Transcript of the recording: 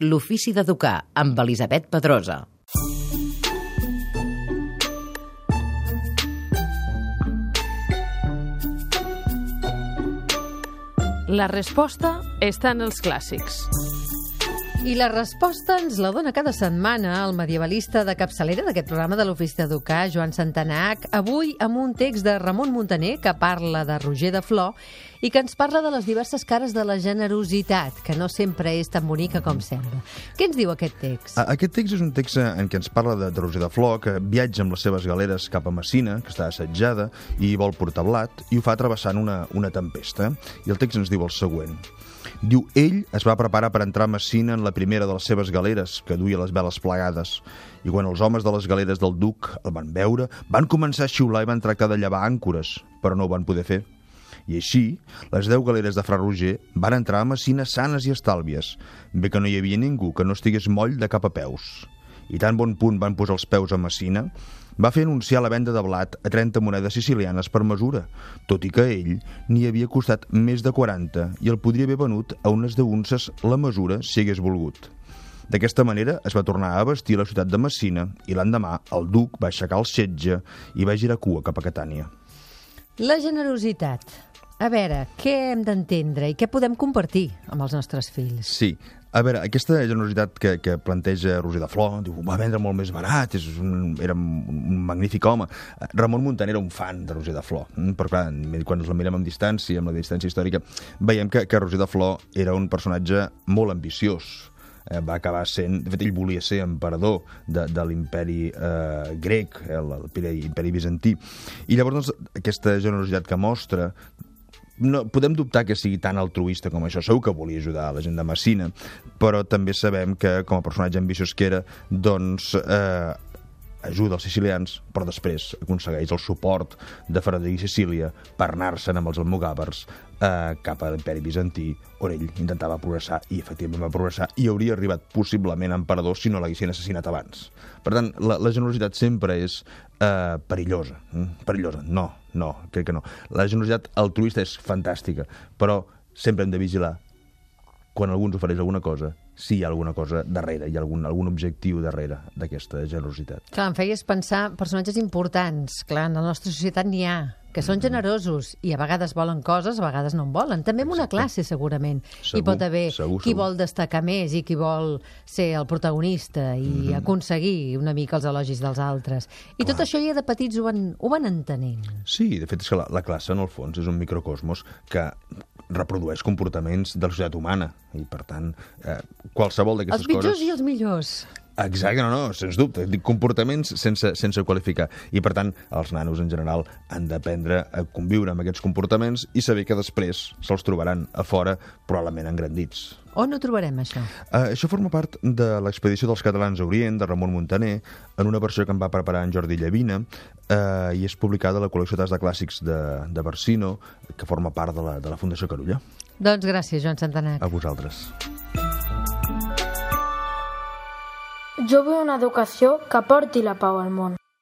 L'ofici d'educar, amb Elisabet Pedrosa. La resposta està en els clàssics. I la resposta ens la dona cada setmana el medievalista de capçalera d'aquest programa de l'Ofici d'Educar, Joan Santanac, avui amb un text de Ramon Muntaner que parla de Roger de Flor i que ens parla de les diverses cares de la generositat, que no sempre és tan bonica com sembla. Què ens diu aquest text? Aquest text és un text en què ens parla de Roger de Flor, que viatja amb les seves galeres cap a Messina, que està assetjada, i vol portar blat, i ho fa travessant una tempesta. I el text ens diu el següent. Diu, ell es va preparar per entrar a Messina en la primera de les seves galeres, que duia les veles plegades. I quan els homes de les galeres del duc el van veure, van començar a xiular i van tractar de llevar àncores, però no ho van poder fer. I així, les 10 galeres de Fra Roger van entrar a Messina sanes i estàlvies. Bé que no hi havia ningú que no estigués moll de cap a peus. I tan bon punt van posar els peus a Messina, va fer anunciar la venda de blat a 30 monedes sicilianes per mesura, tot i que ell n'hi havia costat més de 40 i el podria haver venut a unes 10 unces la mesura si hagués volgut. D'aquesta manera es va tornar a abastir la ciutat de Messina i l'endemà el duc va aixecar el setge i va girar cua cap a Catània. La generositat. A veure, què hem d'entendre i què podem compartir amb els nostres fills? Sí. A veure, aquesta generositat que planteja Roger de Flor, diu, va vendre molt més barat, era un magnífic home. Ramon Muntaner era un fan de Roger de Flor, però clar, quan ens la mirem amb distància, amb la distància històrica, veiem que Roger de Flor era un personatge molt ambiciós. Va acabar sent... De fet, ell volia ser emperador de l'imperi grec, l'imperi bizantí. I llavors, doncs, aquesta generositat que mostra... No, podem dubtar que sigui tan altruista com això. Segur que volia ajudar a la gent de Messina, però també sabem que, com a personatge ambiciós que era, doncs ajuda els sicilians, però després aconsegueix el suport de Frederic i Sicília per anar-se'n amb els almogàvers cap a l'imperi bizantí, on ell intentava progressar, i efectivament va progressar, i hauria arribat possiblement a emperador si no l'haguessin assassinat abans. Per tant, la generositat sempre és perillosa. Perillosa? No, crec que no. La generositat altruista és fantàstica, però sempre hem de vigilar quan algú ens ofereix alguna cosa, si hi ha alguna cosa darrere, hi ha algun objectiu darrere d'aquesta generositat. Clar, em feies pensar personatges importants. Clar, en la nostra societat n'hi ha, que són generosos i a vegades volen coses, a vegades no en volen. També en una classe, segurament. Hi pot haver qui vol destacar més i qui vol ser el protagonista i aconseguir una mica els elogis dels altres. I tot això ja de petits ho van entenent. Sí, de fet és que la classe, en el fons, és un microcosmos que reprodueix comportaments de la societat humana i, per tant, qualsevol d'aquestes coses... Els pitjors i els millors. Exacte, no, sens dubte. Dic comportaments sense qualificar. I, per tant, els nanos, en general, han d'aprendre a conviure amb aquests comportaments i saber que després se'ls trobaran a fora, probablement engrandits. On ho trobarem, això? Això forma part de l'expedició dels catalans a Orient, de Ramon Muntaner, en una versió que en va preparar en Jordi Llavina, i és publicada a la col·lecció de clàssics de Barsino, que forma part de la Fundació Carulla. Doncs gràcies, Joan Santanac. A vosaltres. Jo vull una educació que porti la pau al món.